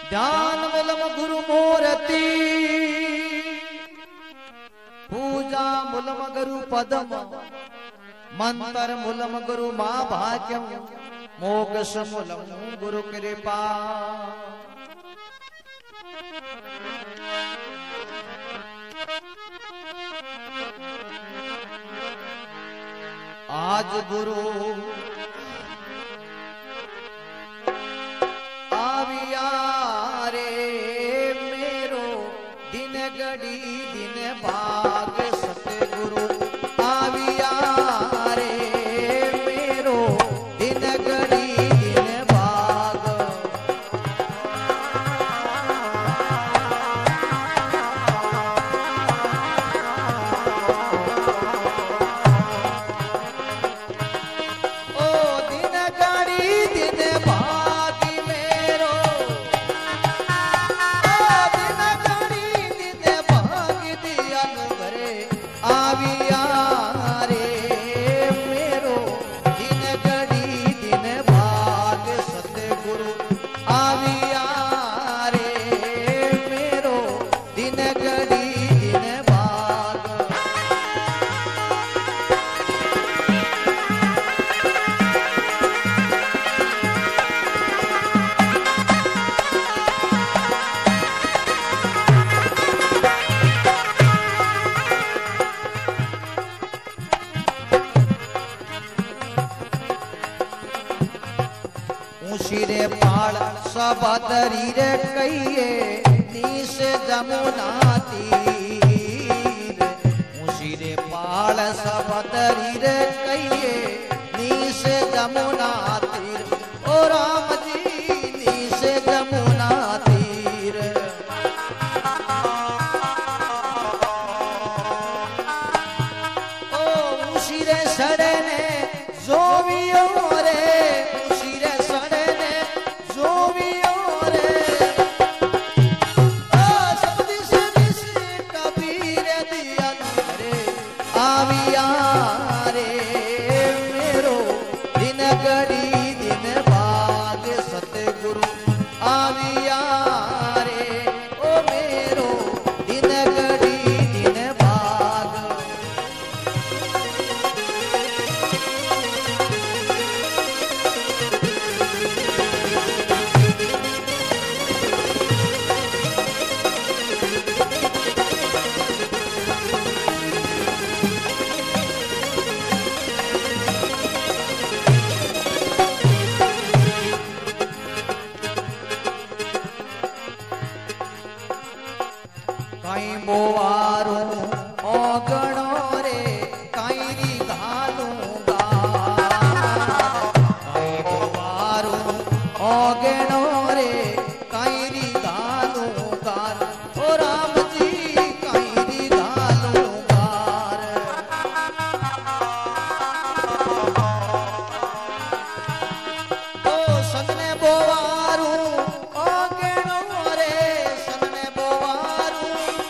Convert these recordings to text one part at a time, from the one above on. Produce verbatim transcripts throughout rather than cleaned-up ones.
ध्यान मूलम गुरु मूर्ति पूजा मूलम गुरु पदम मंत्र मूलम गुरु मा भाग्यम मोक्ष मूलम गुरु कृपा। आज गुरु आविया रे मेरो दिन घड़ी दिन भाग सतगुरु आविया रे मेरो दिन घड़ी दिन भाग। ओ दिन घड़ी दिन भाग मेरो आविया रे मेरो दिन घड़ी दिन भाग सतगुरु आविया रे मेरो दिन घड़ी दिन भाग। ऊंशीरे पाल सबदरी रे कहिए नीस जमुना तीर। ऊंशीरे पाल सबदरी रे कहिए नीस जमुना तीर। ओ राम जी नीस जमुना तीर। ओ ऊंशीरे सड़े ने जोवियो रे आविया रे मेरो दिन घड़ी दिन भाग सतगुरु आविया रे ओ मेरो दिन घड़ी दिन भाग। कई बोवारू ओगणो रे कई री घालूंगा। कई बोवारू ओगणो रे कई री घालूंगा। ओ राम जी कई री घालूंगा। ओ सन्ने बोवारू ओगणो रे सन्ने बोवारू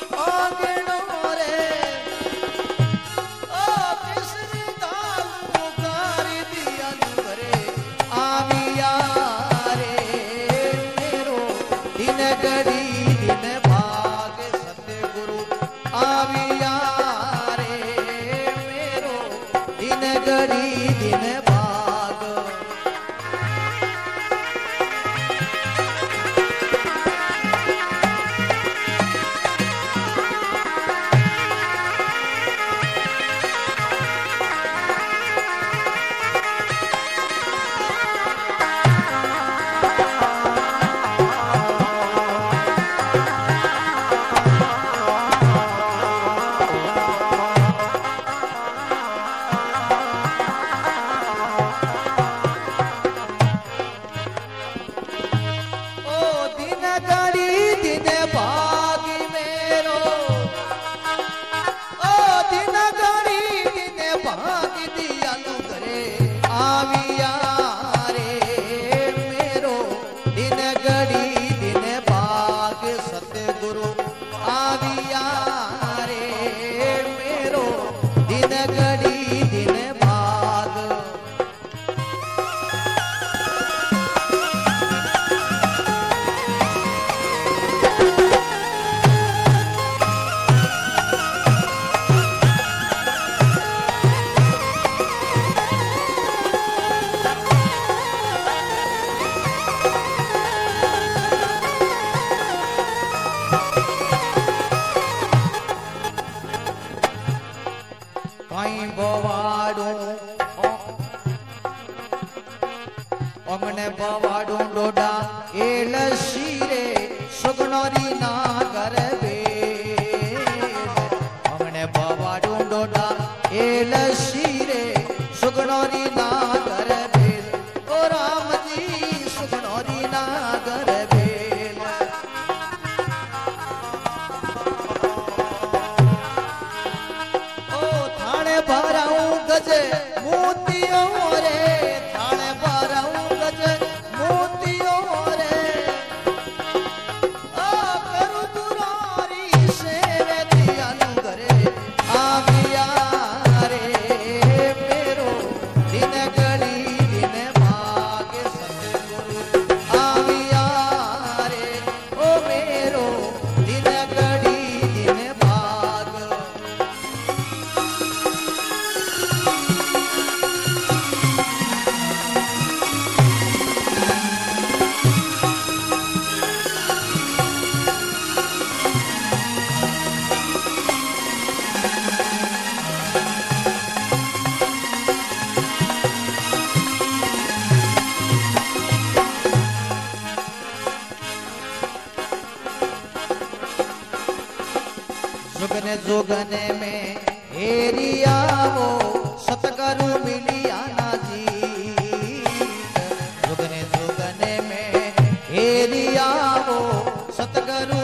आविया रे मेरो दिन घड़ी दिन भाग सतगुरु आविया रे मेरो दिन घड़ी दिन भाग। आविया रे मेरो दिन घड़ी दिन भाग सतगुरु आविया रे मेरो दिन घड़ी दिन भाग। सुगनोरी नागर बेल हमने बाबा ढूंढोटा एल शीरे सुगनोरी नागर बेल ओ राम जी सुगनोरी नागर बेल ओ थाने भराऊं गजे मोतियों रे थाने भराऊं गजे मोतियों रे ओ करू दुरारी सेवे दियानु करे आविया रे मेरो दिन गली दिन भागे सतगुरु आविया रे ओ मेरो दिन गली दिन भाग जुगने जुगने में हेरिया वो सतगुरु मिलिया ना जी जुगने जुगने में हेरिया वो सतगुरु